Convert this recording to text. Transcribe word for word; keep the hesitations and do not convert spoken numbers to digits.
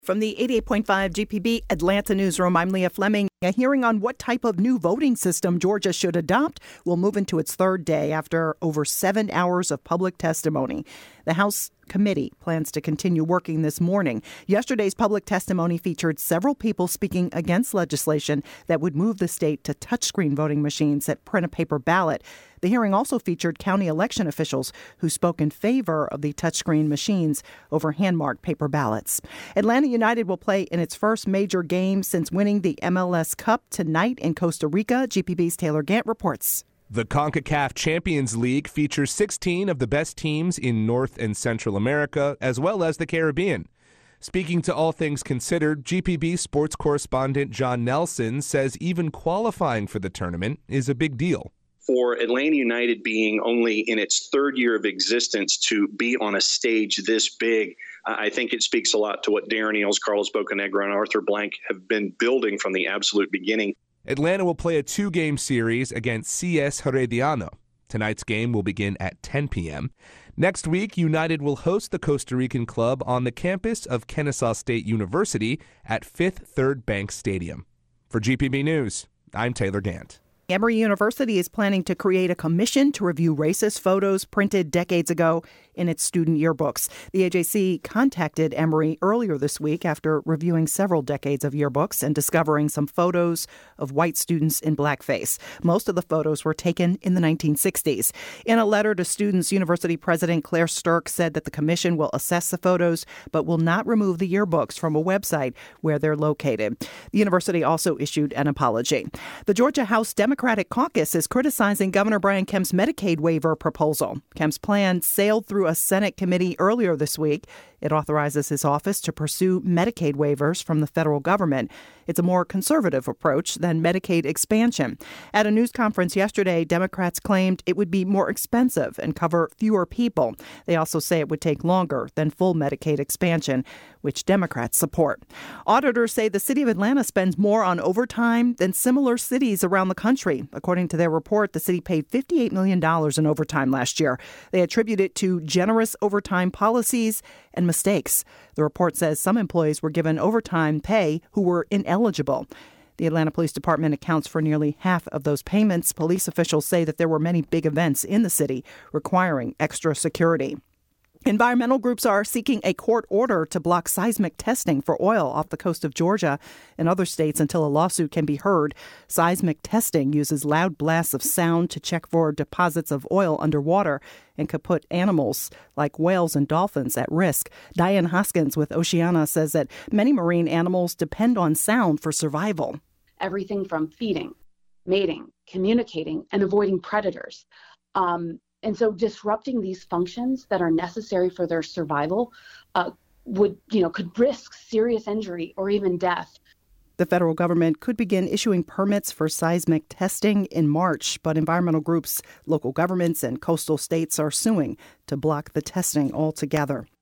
From the eighty-eight point five G P B Atlanta newsroom, I'm Leah Fleming. A hearing on what type of new voting system Georgia should adopt will move into its third day after over seven hours of public testimony. The House committee plans to continue working this morning. Yesterday's public testimony featured several people speaking against legislation that would move the state to touchscreen voting machines that print a paper ballot. The hearing also featured county election officials who spoke in favor of the touchscreen machines over hand-marked paper ballots. Atlanta United will play in its first major game since winning the M L S Cup tonight in Costa Rica. G P B's Taylor Gant reports. The CONCACAF Champions League features sixteen of the best teams in North and Central America, as well as the Caribbean. Speaking to All Things Considered, G P B sports correspondent John Nelson says even qualifying for the tournament is a big deal. For Atlanta United being only in its third year of existence to be on a stage this big, I think it speaks a lot to what Darren Eales, Carlos Bocanegra, and Arthur Blank have been building from the absolute beginning. Atlanta will play a two-game series against C S Herediano. Tonight's game will begin at ten p.m. Next week, United will host the Costa Rican club on the campus of Kennesaw State University at Fifth Third Bank Stadium. For G P B News, I'm Taylor Gant. Emory University is planning to create a commission to review racist photos printed decades ago in its student yearbooks. The A J C contacted Emory earlier this week after reviewing several decades of yearbooks and discovering some photos of white students in blackface. Most of the photos were taken in the nineteen sixties. In a letter to students, University President Claire Stirk said that the commission will assess the photos but will not remove the yearbooks from a website where they're located. The university also issued an apology. The Georgia House Democratic Caucus is criticizing Governor Brian Kemp's Medicaid waiver proposal. Kemp's plan sailed through a Senate committee earlier this week. It authorizes his office to pursue Medicaid waivers from the federal government. It's a more conservative approach than Medicaid expansion. At a news conference yesterday, Democrats claimed it would be more expensive and cover fewer people. They also say it would take longer than full Medicaid expansion, which Democrats support. Auditors say the city of Atlanta spends more on overtime than similar cities around the country. According to their report, the city paid fifty-eight million dollars in overtime last year. They attribute it to generous overtime policies and mistakes. The report says some employees were given overtime pay who were ineligible. The Atlanta Police Department accounts for nearly half of those payments. Police officials say that there were many big events in the city requiring extra security. Environmental groups are seeking a court order to block seismic testing for oil off the coast of Georgia and other states until a lawsuit can be heard. Seismic testing uses loud blasts of sound to check for deposits of oil underwater and could put animals like whales and dolphins at risk. Diane Hoskins with Oceana says that many marine animals depend on sound for survival. Everything from feeding, mating, communicating, and avoiding predators. Um, And so disrupting these functions that are necessary for their survival uh, would, you know, could risk serious injury or even death. The federal government could begin issuing permits for seismic testing in March, but environmental groups, local governments, and coastal states are suing to block the testing altogether.